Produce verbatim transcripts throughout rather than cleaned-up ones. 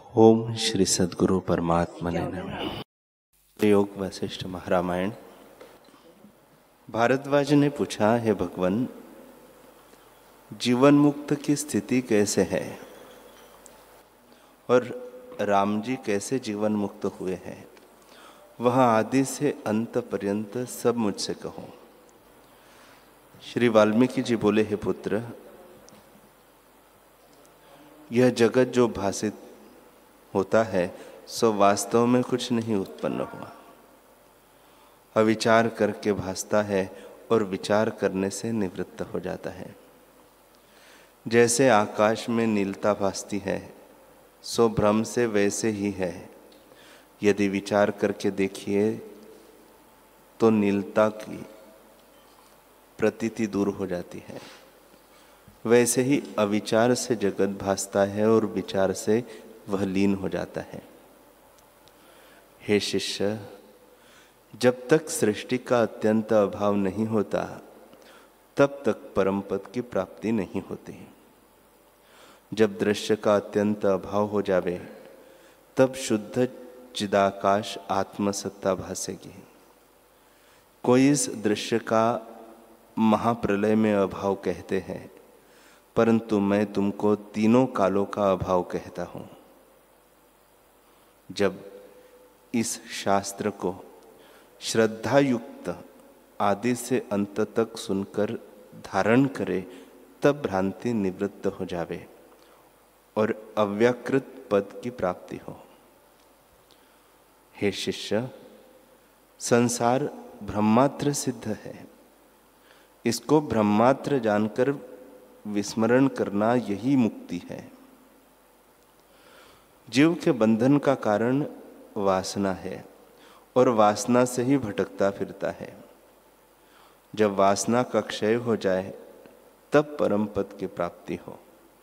ओम श्री सद्गुरु परमात्मने नमः। योग वशिष्ठ महारामायण। भारद्वाज ने पूछा, हे भगवान, जीवन मुक्त की स्थिति कैसे है और राम जी कैसे जीवन मुक्त हुए हैं, वह आदि से अंत पर्यंत सब मुझसे कहो। श्री वाल्मीकि जी बोले, हे पुत्र, यह जगत जो भासित होता है सो वास्तव में कुछ नहीं उत्पन्न हुआ। अविचार करके भासता है और विचार करने से निवृत्त हो जाता है। जैसे आकाश में नीलता भासती है सो भ्रम से वैसे ही है। यदि विचार करके देखिए तो नीलता की प्रतीति दूर हो जाती है। वैसे ही अविचार से जगत भासता है और विचार से वह लीन हो जाता है। हे शिष्य, जब तक सृष्टि का अत्यंत अभाव नहीं होता तब तक परम पद की प्राप्ति नहीं होती। जब दृश्य का अत्यंत अभाव हो जावे तब शुद्ध चिदाकाश आत्मसत्ता भासेगी। कोई इस दृश्य का महाप्रलय में अभाव कहते हैं, परंतु मैं तुमको तीनों कालों का अभाव कहता हूं। जब इस शास्त्र को श्रद्धा युक्त आदि से अंत तक सुनकर धारण करे तब भ्रांति निवृत्त हो जावे और अव्याकृत पद की प्राप्ति हो। हे शिष्य, संसार ब्रह्मात्र सिद्ध है। इसको ब्रह्मात्र जानकर विस्मरण करना यही मुक्ति है। जीव के बंधन का कारण वासना है और वासना से ही भटकता फिरता है। जब वासना का क्षय हो जाए तब परम पद की प्राप्ति हो।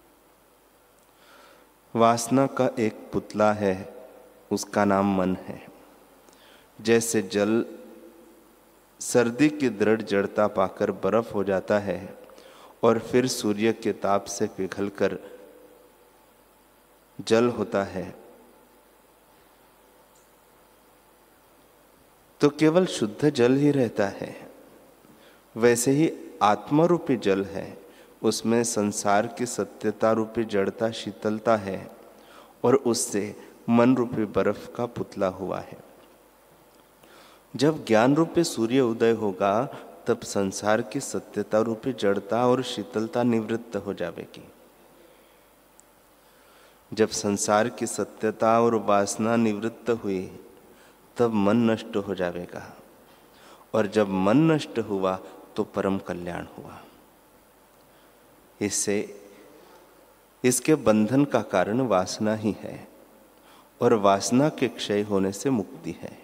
वासना का एक पुतला है, उसका नाम मन है। जैसे जल सर्दी की दृढ़ जड़ता पाकर बर्फ हो जाता है और फिर सूर्य के ताप से पिघलकर जल होता है, तो केवल शुद्ध जल ही रहता है। वैसे ही आत्मा रूपी जल है, उसमें संसार की सत्यता रूपी जड़ता शीतलता है और उससे मन रूपी बर्फ का पुतला हुआ है। जब ज्ञान रूपी सूर्य उदय होगा तब संसार की सत्यता रूपी जड़ता और शीतलता निवृत्त हो जाएगी। जब संसार की सत्यता और वासना निवृत्त हुई तब मन नष्ट हो जाएगा और जब मन नष्ट हुआ तो परम कल्याण हुआ। इससे इसके बंधन का कारण वासना ही है और वासना के क्षय होने से मुक्ति है।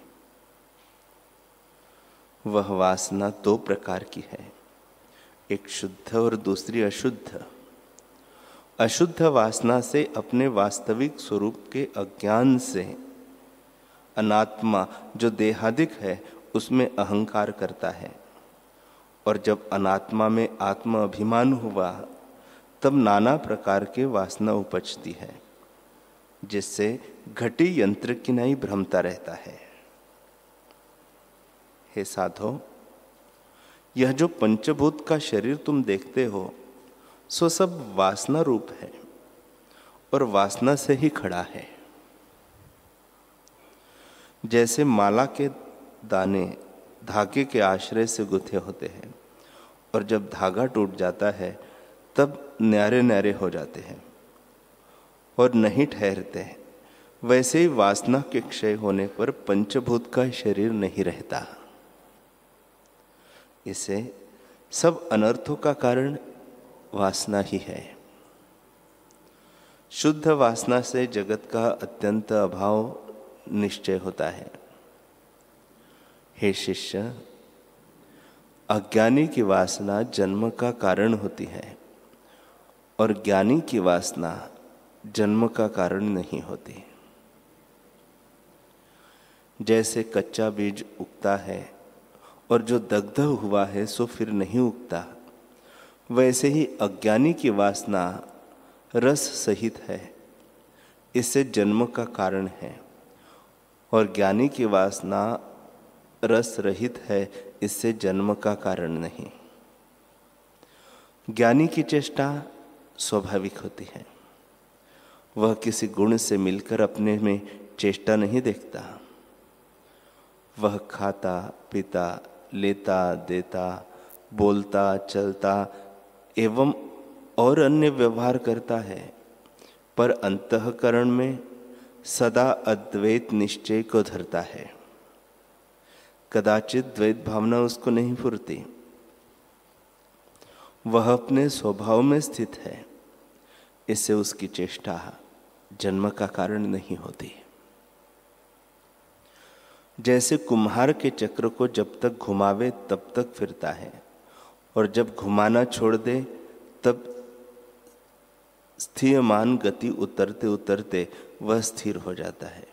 वह वासना दो प्रकार की है, एक शुद्ध और दूसरी अशुद्ध। अशुद्ध वासना से अपने वास्तविक स्वरूप के अज्ञान से अनात्मा जो देहादिक है उसमें अहंकार करता है, और जब अनात्मा में आत्म अभिमान हुआ तब नाना प्रकार के वासना उपजती है, जिससे घटी यंत्र की नहीं भ्रमता रहता है। हे साधो, यह जो पंचभूत का शरीर तुम देखते हो सो सब वासना रूप है और वासना से ही खड़ा है। जैसे माला के दाने धागे के आश्रय से गुथे होते हैं और जब धागा टूट जाता है तब न्यारे न्यारे हो जाते हैं और नहीं ठहरते हैं, वैसे ही वासना के क्षय होने पर पंचभूत का शरीर नहीं रहता। इसे सब अनर्थों का कारण वासना ही है। शुद्ध वासना से जगत का अत्यंत अभाव निश्चय होता है। हे शिष्य, अज्ञानी की वासना जन्म का कारण होती है और ज्ञानी की वासना जन्म का कारण नहीं होती। जैसे कच्चा बीज उगता है और जो दग्ध हुआ है सो फिर नहीं उगता, वैसे ही अज्ञानी की वासना रस सहित है, इससे जन्म का कारण है, और ज्ञानी की वासना रस रहित है, इससे जन्म का कारण नहीं। ज्ञानी की चेष्टा स्वाभाविक होती है, वह किसी गुण से मिलकर अपने में चेष्टा नहीं देखता। वह खाता पीता, लेता देता, बोलता चलता एवं और अन्य व्यवहार करता है, पर अंतःकरण में सदा अद्वैत निश्चय को धरता है। कदाचित द्वैत भावना उसको नहीं फुरती। वह अपने स्वभाव में स्थित है, इससे उसकी चेष्टा जन्म का कारण नहीं होती। जैसे कुम्हार के चक्र को जब तक घुमावे तब तक फिरता है, और जब घुमाना छोड़ दे तब स्थियमान गति उतरते उतरते वह स्थिर हो जाता है।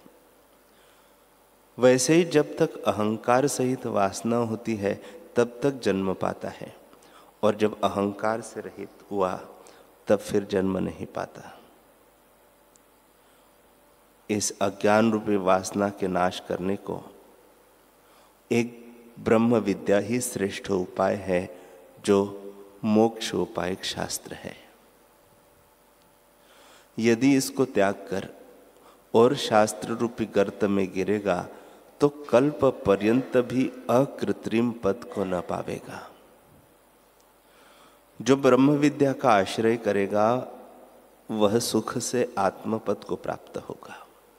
वैसे ही जब तक अहंकार सहित वासना होती है तब तक जन्म पाता है, और जब अहंकार से रहित हुआ तब फिर जन्म नहीं पाता। इस अज्ञान रूपी वासना के नाश करने को एक ब्रह्म विद्या ही श्रेष्ठ उपाय है, जो मोक्ष उपायक शास्त्र है। यदि इसको त्याग कर और शास्त्र रूपी गर्त में गिरेगा तो कल्प पर्यंत भी अकृत्रिम पद को न पावेगा। जो ब्रह्म विद्या का आश्रय करेगा वह सुख से आत्मपद को प्राप्त होगा।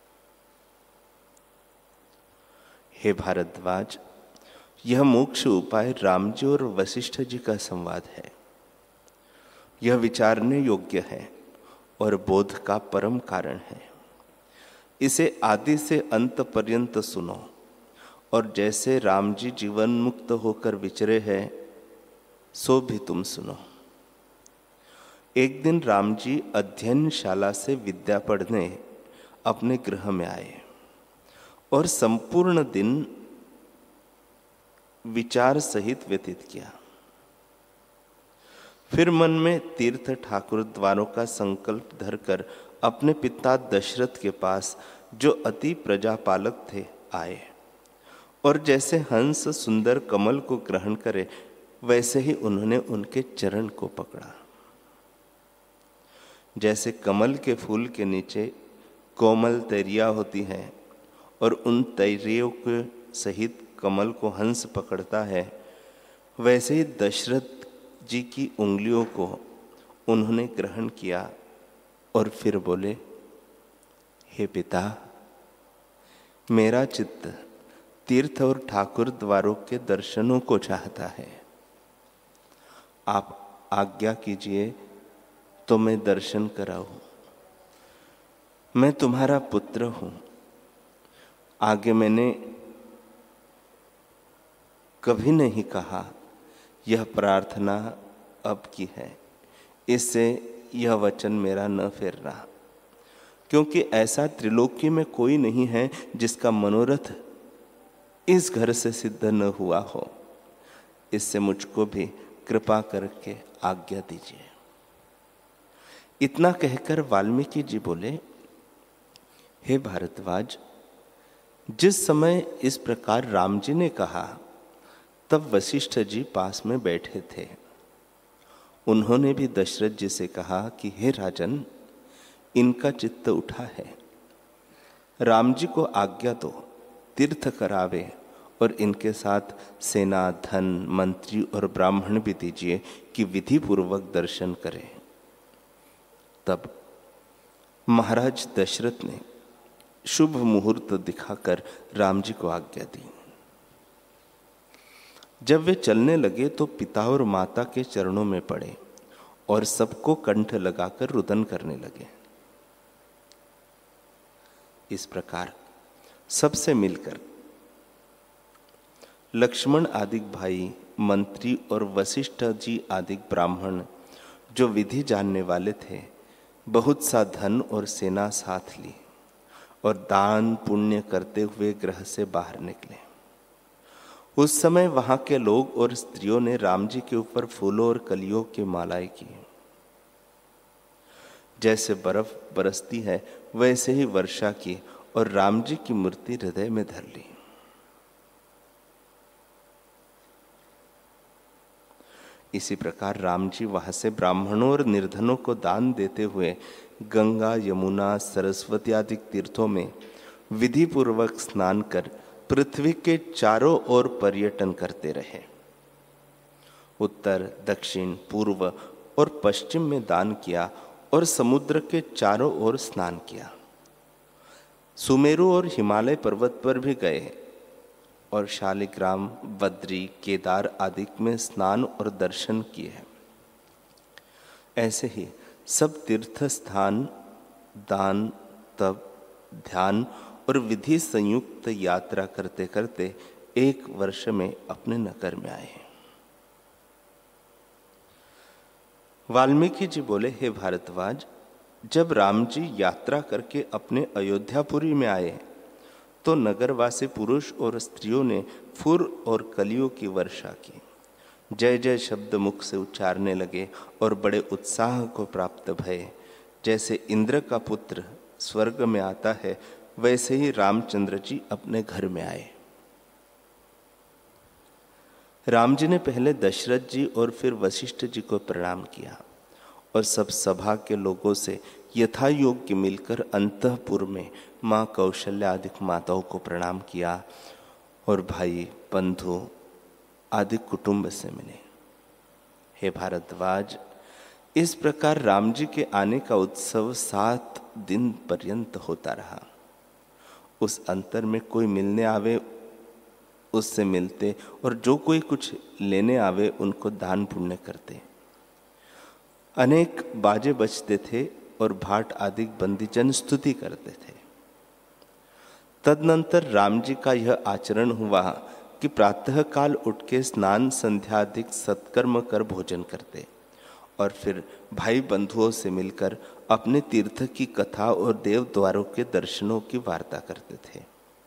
हे भारद्वाज, यह मोक्ष उपाय राम जी और वशिष्ठ जी का संवाद है। यह विचारने योग्य है और बोध का परम कारण है। इसे आदि से अंत पर्यंत सुनो, और जैसे राम जी जीवन मुक्त होकर विचरे हैं सो भी तुम सुनो। एक दिन राम जी अध्ययनशाला से विद्या पढ़ने अपने गृह में आए और संपूर्ण दिन विचार सहित व्यतीत किया। फिर मन में तीर्थ ठाकुर द्वारों का संकल्प धरकर अपने पिता दशरथ के पास, जो अति प्रजापालक थे, आए, और जैसे हंस सुंदर कमल को ग्रहण करे वैसे ही उन्होंने उनके चरण को पकड़ा। जैसे कमल के फूल के नीचे कोमल तैरिया होती हैं और उन तैरियों के सहित कमल को हंस पकड़ता है, वैसे ही दशरथ जी की उंगलियों को उन्होंने ग्रहण किया और फिर बोले, हे पिता, मेरा चित्त तीर्थ और ठाकुर द्वारों के दर्शनों को चाहता है। आप आज्ञा कीजिए तो मैं दर्शन कराऊं। मैं तुम्हारा पुत्र हूं। आगे मैंने कभी नहीं कहा यह प्रार्थना अब की है, इससे यह वचन मेरा न फेरना, क्योंकि ऐसा त्रिलोकी में कोई नहीं है जिसका मनोरथ इस घर से सिद्ध न हुआ हो। इससे मुझको भी कृपा करके आज्ञा दीजिए। इतना कहकर वाल्मीकि जी बोले, हे भारद्वाज, जिस समय इस प्रकार राम जी ने कहा तब वशिष्ठ जी पास में बैठे थे। उन्होंने भी दशरथ जी से कहा कि हे राजन, इनका चित्त उठा है, राम जी को आज्ञा दो, तीर्थ करावे और इनके साथ सेना, धन, मंत्री और ब्राह्मण भी दीजिए कि विधि पूर्वक दर्शन करें। तब महाराज दशरथ ने शुभ मुहूर्त दिखाकर राम जी को आज्ञा दी। जब वे चलने लगे तो पिता और माता के चरणों में पड़े और सबको कंठ लगाकर रुदन करने लगे। इस प्रकार सबसे मिलकर लक्ष्मण आदि भाई, मंत्री और वशिष्ठ जी आदि ब्राह्मण, जो विधि जानने वाले थे, बहुत सा धन और सेना साथ ली और दान पुण्य करते हुए गृह से बाहर निकले। उस समय वहां के लोग और स्त्रियों ने राम जी के ऊपर फूलों और कलियों की मालाएं की। जैसे बर्फ बरसती है वैसे ही वर्षा की और राम जी की मूर्ति हृदय में धर ली। इसी प्रकार राम जी वहां से ब्राह्मणों और निर्धनों को दान देते हुए गंगा, यमुना, सरस्वती आदि तीर्थों में विधि पूर्वक स्नान कर पृथ्वी के चारों ओर पर्यटन करते रहे। उत्तर, दक्षिण, पूर्व और पश्चिम में दान किया और समुद्र के चारों ओर स्नान किया। सुमेरु और हिमालय पर्वत पर भी गए और शालिग्राम, बद्री, केदार आदि में स्नान और दर्शन किए। ऐसे ही सब तीर्थ स्थान दान, तप, ध्यान और विधि संयुक्त यात्रा करते करते एक वर्ष में अपने नगर में आए। वाल्मीकि जी बोले, हे भारद्वाज, जब राम जी यात्रा करके अपने अयोध्यापुरी में आए तो नगरवासी पुरुष और स्त्रियों ने फूल और कलियों की वर्षा की। जय जय शब्द मुख से उच्चारने लगे और बड़े उत्साह को प्राप्त भये। जैसे इंद्र का पुत्र स्वर्ग में आता है वैसे ही रामचंद्र जी अपने घर में आए। राम जी ने पहले दशरथ जी और फिर वशिष्ठ जी को प्रणाम किया और सब सभा के लोगों से यथा योग्य मिलकर अंतःपुर में माँ कौशल्या आदि माताओं को प्रणाम किया और भाई, बंधु आदि कुटुंब से मिले। हे भारद्वाज, इस प्रकार राम जी के आने का उत्सव सात दिन पर्यंत होता रहा। उस अंतर में कोई मिलने आवे उससे मिलते और जो कोई कुछ लेने आवे उनको दान पुण्य करते। अनेक बाजे बजते थे और भाट आदि बंदीजन स्तुति करते थे। तदनंतर राम जी का यह आचरण हुआ कि प्रातः काल उठ के स्नान संध्यादिक सत्कर्म कर भोजन करते और फिर भाई बंधुओं से मिलकर अपने तीर्थ की कथा और देव द्वारों के दर्शनों की वार्ता करते थे।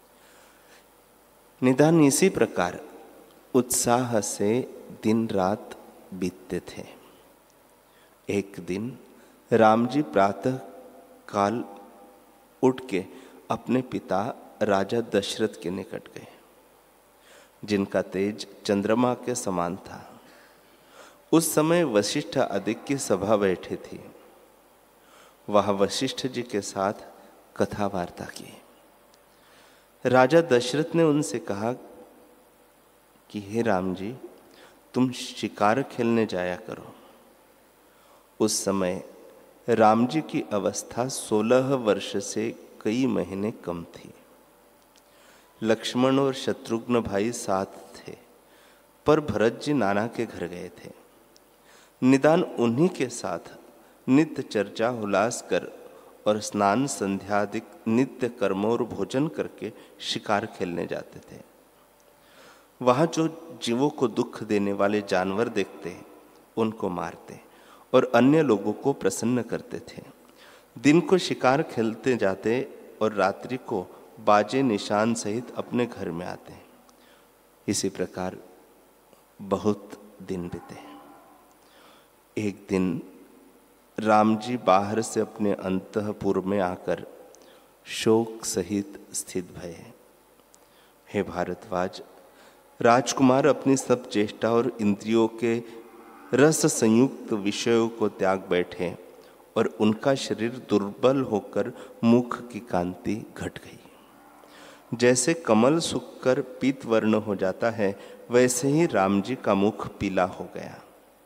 निदान इसी प्रकार उत्साह से दिन रात बीतते थे। एक दिन राम जी प्रातः काल उठ के अपने पिता राजा दशरथ के निकट गए, जिनका तेज चंद्रमा के समान था। उस समय वशिष्ठ आदि की सभा बैठी थी। वह वशिष्ठ जी के साथ कथा वार्ता की। राजा दशरथ ने उनसे कहा कि हे राम जी, तुम शिकार खेलने जाया करो। उस समय राम जी की अवस्था सोलह वर्ष से कई महीने कम थी। लक्ष्मण और शत्रुघ्न भाई साथ थे, पर भरत जी नाना के घर गए थे। निदान उन्हीं के साथ नित्य चर्चा हुलास कर और स्नान संध्यादिक नित्य कर्मों और भोजन करके शिकार खेलने जाते थे। वहां जो जीवों को दुख देने वाले जानवर देखते उनको मारते और अन्य लोगों को प्रसन्न करते थे। दिन को शिकार खेलते जाते और रात्रि को बाजे निशान सहित अपने घर में आते। इसी प्रकार बहुत दिन बीते। एक दिन राम जी बाहर से अपने अंतःपुर में आकर शोक सहित स्थित भये। हे भारद्वाज, राजकुमार अपनी सब चेष्टा और इंद्रियों के रस संयुक्त विषयों को त्याग बैठे और उनका शरीर दुर्बल होकर मुख की कांति घट गई। जैसे कमल सूखकर पीत वर्ण हो जाता है वैसे ही राम जी का मुख पीला हो गया।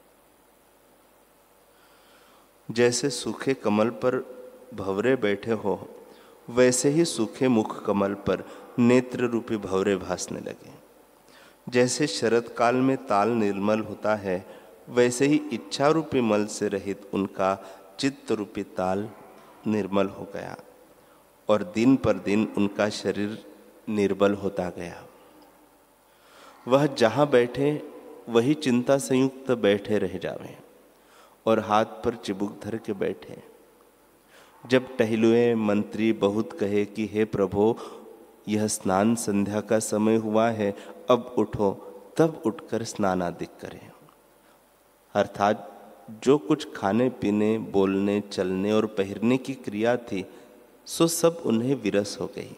जैसे सूखे कमल पर भंवरे बैठे हो वैसे ही सूखे मुख कमल पर नेत्र रूपी भंवरे भासने लगे। जैसे शरद काल में ताल निर्मल होता है वैसे ही इच्छा रूपी मल से रहित उनका चित्त रूपी ताल निर्मल हो गया और दिन पर दिन उनका शरीर निर्बल होता गया। वह जहाँ बैठे वही चिंता संयुक्त बैठे रह जावे और हाथ पर चिबुक धर के बैठे। जब टहलुए मंत्री बहुत कहे कि हे प्रभु, यह स्नान संध्या का समय हुआ है, अब उठो, तब उठकर स्नान आदि करें। अर्थात जो कुछ खाने पीने, बोलने, चलने और पहिरने की क्रिया थी, सो सब उन्हें विरस हो गई।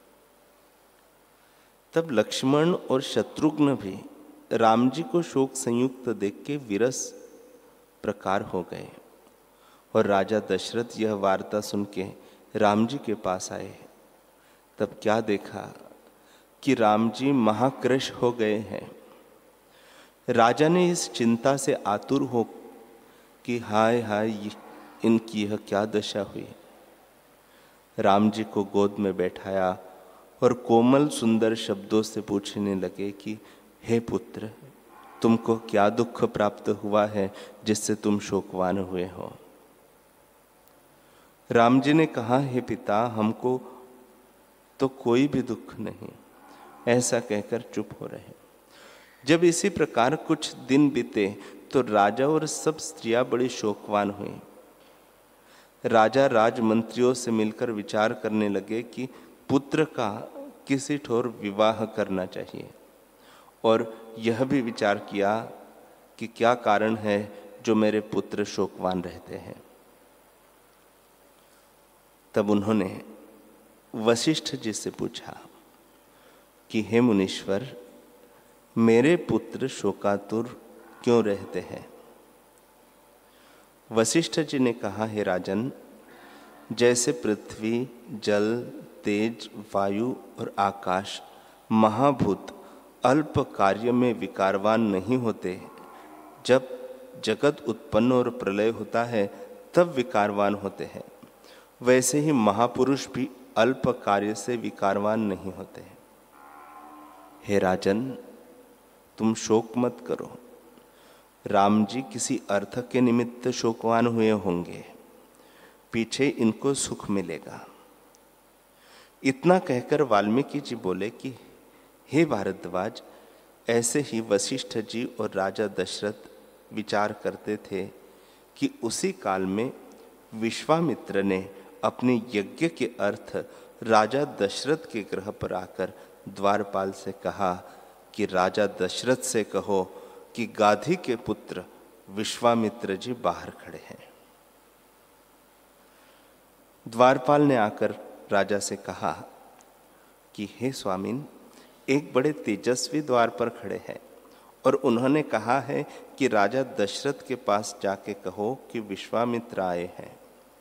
तब लक्ष्मण और शत्रुघ्न भी राम जी को शोक संयुक्त देख के विरस प्रकार हो गए। और राजा दशरथ यह वार्ता सुन के राम जी के पास आए। तब क्या देखा कि राम जी महाक्रश हो गए हैं। राजा ने इस चिंता से आतुर हो कि हाय हाय इनकी यह क्या दशा हुई। राम जी को गोद में बैठाया और कोमल सुंदर शब्दों से पूछने लगे कि हे पुत्र, तुमको क्या दुख प्राप्त हुआ है जिससे तुम शोकवान हुए हो। राम जी ने कहा, हे पिता, हमको तो कोई भी दुख नहीं। ऐसा कहकर चुप हो रहे। जब इसी प्रकार कुछ दिन बीते तो राजा और सब स्त्रियां बड़ी शोकवान हुई। राजा राजमंत्रियों से मिलकर विचार करने लगे कि पुत्र का किसी ठोर विवाह करना चाहिए, और यह भी विचार किया कि क्या कारण है जो मेरे पुत्र शोकवान रहते हैं। तब उन्होंने वशिष्ठ जी से पूछा कि हे मुनीश्वर, मेरे पुत्र शोकातुर क्यों रहते हैं। वशिष्ठ जी ने कहा, हे राजन, जैसे पृथ्वी, जल, तेज, वायु और आकाश महाभूत अल्प कार्य में विकारवान नहीं होते, जब जगत उत्पन्न और प्रलय होता है तब विकारवान होते हैं, वैसे ही महापुरुष भी अल्प कार्य से विकारवान नहीं होते। हे राजन, तुम शोक मत करो। राम जी किसी अर्थ के निमित्त शोकवान हुए होंगे, पीछे इनको सुख मिलेगा। इतना कहकर वाल्मीकि जी बोले कि हे भारद्वाज, ऐसे ही वशिष्ठ जी और राजा दशरथ विचार करते थे कि उसी काल में विश्वामित्र ने अपने यज्ञ के अर्थ राजा दशरथ के गृह पर आकर द्वारपाल से कहा कि राजा दशरथ से कहो कि गाधी के पुत्र विश्वामित्र जी बाहर खड़े हैं। द्वारपाल ने आकर राजा से कहा कि हे स्वामिन, एक बड़े तेजस्वी द्वार पर खड़े हैं और उन्होंने कहा है कि राजा दशरथ के पास जाके कहो कि विश्वामित्र आए हैं।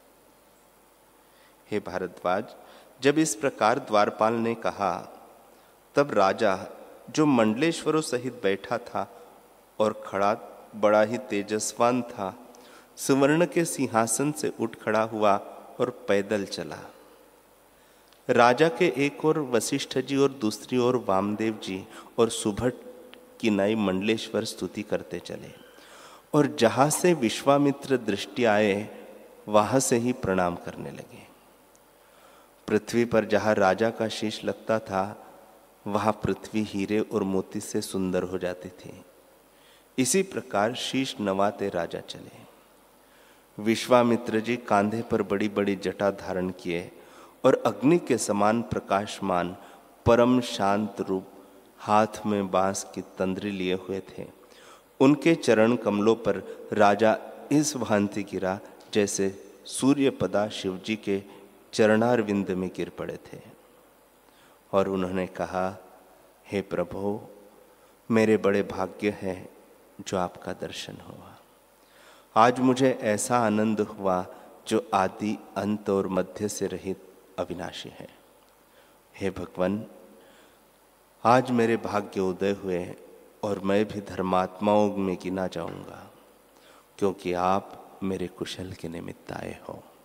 हे भारद्वाज, जब इस प्रकार द्वारपाल ने कहा, तब राजा, जो मंडलेश्वरों सहित बैठा था और खड़ा बड़ा ही तेजस्वान था, सुवर्ण के सिंहासन से उठ खड़ा हुआ और पैदल चला। राजा के एक ओर वशिष्ठ जी और दूसरी ओर वामदेव जी और सुभट की नाई मंडलेश्वर स्तुति करते चले, और जहां से विश्वामित्र दृष्टि आए वहां से ही प्रणाम करने लगे। पृथ्वी पर जहां राजा का शीश लगता था, वहां पृथ्वी हीरे और मोती से सुंदर हो जाती थी। इसी प्रकार शीश नवाते राजा चले। विश्वामित्र जी कांधे पर बड़ी बड़ी जटा धारण किए और अग्नि के समान प्रकाशमान परम शांत रूप हाथ में बांस की तंद्री लिए हुए थे। उनके चरण कमलों पर राजा इस भांति गिरा जैसे सूर्यपदा शिवजी के चरणारविंद में गिर पड़े थे। और उन्होंने कहा, हे प्रभु, मेरे बड़े भाग्य है जो आपका दर्शन हुआ। आज मुझे ऐसा आनंद हुआ जो आदि अंत और मध्य से रहित अविनाशी है। हे भगवान, आज मेरे भाग्य उदय हुए और मैं भी धर्मात्माओं में गिना जाऊंगा, क्योंकि आप मेरे कुशल के निमित्त आए हो।